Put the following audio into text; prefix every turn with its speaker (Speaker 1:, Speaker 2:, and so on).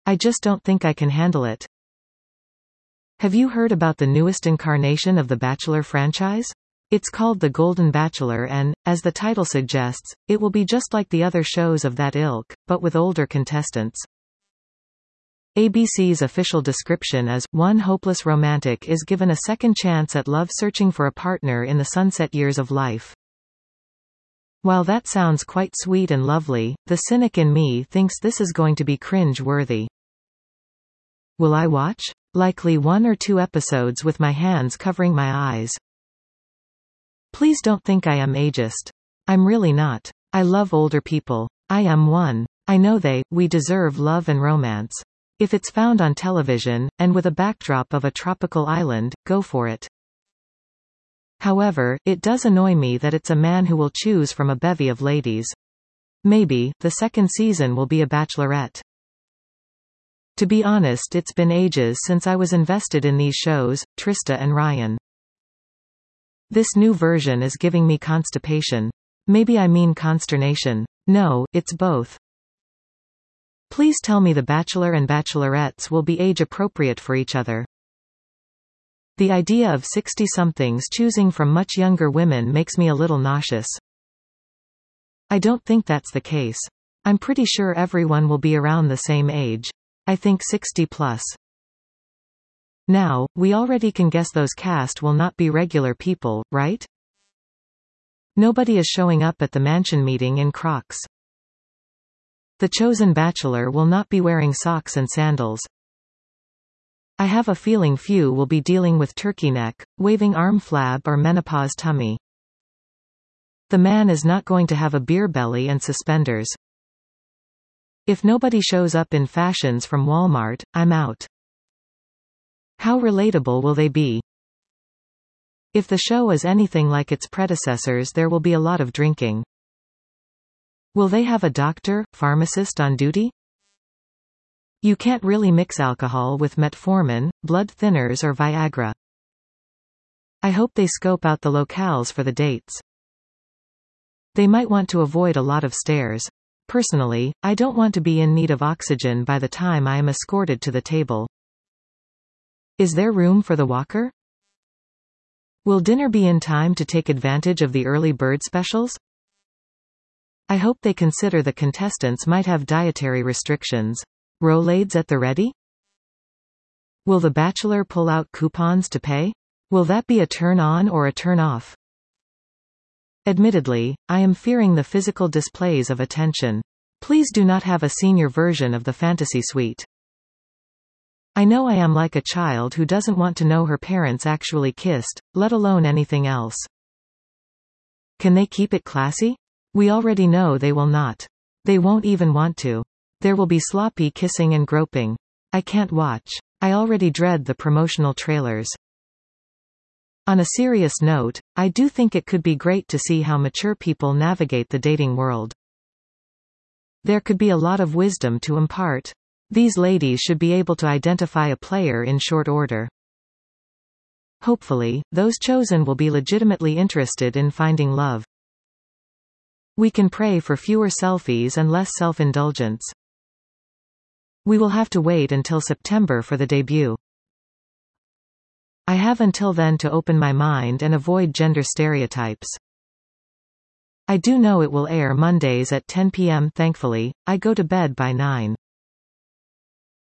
Speaker 1: I just don't think I can handle it. Have you heard about the newest incarnation of the Bachelor franchise? It's called The Golden Bachelor and, as the title suggests, it will be just like the other shows of that ilk, but with older contestants. ABC's official description as, one hopeless romantic is given a second chance at love searching for a partner in the sunset years of life. While that sounds quite sweet and lovely, the cynic in me thinks this is going to be cringe-worthy. Will I watch? Likely 1 or 2 episodes with my hands covering my eyes. Please don't think I am ageist. I'm really not. I love older people. I am one. I know we deserve love and romance. If it's found on television, and with a backdrop of a tropical island, go for it. However, it does annoy me that it's a man who will choose from a bevy of ladies. Maybe, the second season will be a bachelorette. To be honest, it's been ages since I was invested in these shows, Trista and Ryan. This new version is giving me constipation. Maybe I mean consternation. No, it's both. Please tell me the Bachelor and Bachelorettes will be age-appropriate for each other. The idea of 60-somethings choosing from much younger women makes me a little nauseous. I don't think that's the case. I'm pretty sure everyone will be around the same age. I think 60 plus. Now, we already can guess those cast will not be regular people, right? Nobody is showing up at the mansion meeting in Crocs. The chosen bachelor will not be wearing socks and sandals. I have a feeling few will be dealing with turkey neck, waving arm flab or menopause tummy. The man is not going to have a beer belly and suspenders. If nobody shows up in fashions from Walmart, I'm out. How relatable will they be? If the show is anything like its predecessors, there will be a lot of drinking. Will they have a doctor, pharmacist on duty? You can't really mix alcohol with metformin, blood thinners or Viagra. I hope they scope out the locales for the dates. They might want to avoid a lot of stairs. Personally, I don't want to be in need of oxygen by the time I am escorted to the table. Is there room for the walker? Will dinner be in time to take advantage of the early bird specials? I hope they consider the contestants might have dietary restrictions. Rolaids at the ready? Will the bachelor pull out coupons to pay? Will that be a turn on or a turn off? Admittedly, I am fearing the physical displays of attention. Please do not have a senior version of the fantasy suite. I know I am like a child who doesn't want to know her parents actually kissed, let alone anything else. Can they keep it classy? We already know they will not. They won't even want to. There will be sloppy kissing and groping. I can't watch. I already dread the promotional trailers. On a serious note, I do think it could be great to see how mature people navigate the dating world. There could be a lot of wisdom to impart. These ladies should be able to identify a player in short order. Hopefully, those chosen will be legitimately interested in finding love. We can pray for fewer selfies and less self-indulgence. We will have to wait until September for the debut. I have until then to open my mind and avoid gender stereotypes. I do know it will air Mondays at 10 p.m. Thankfully, I go to bed by 9.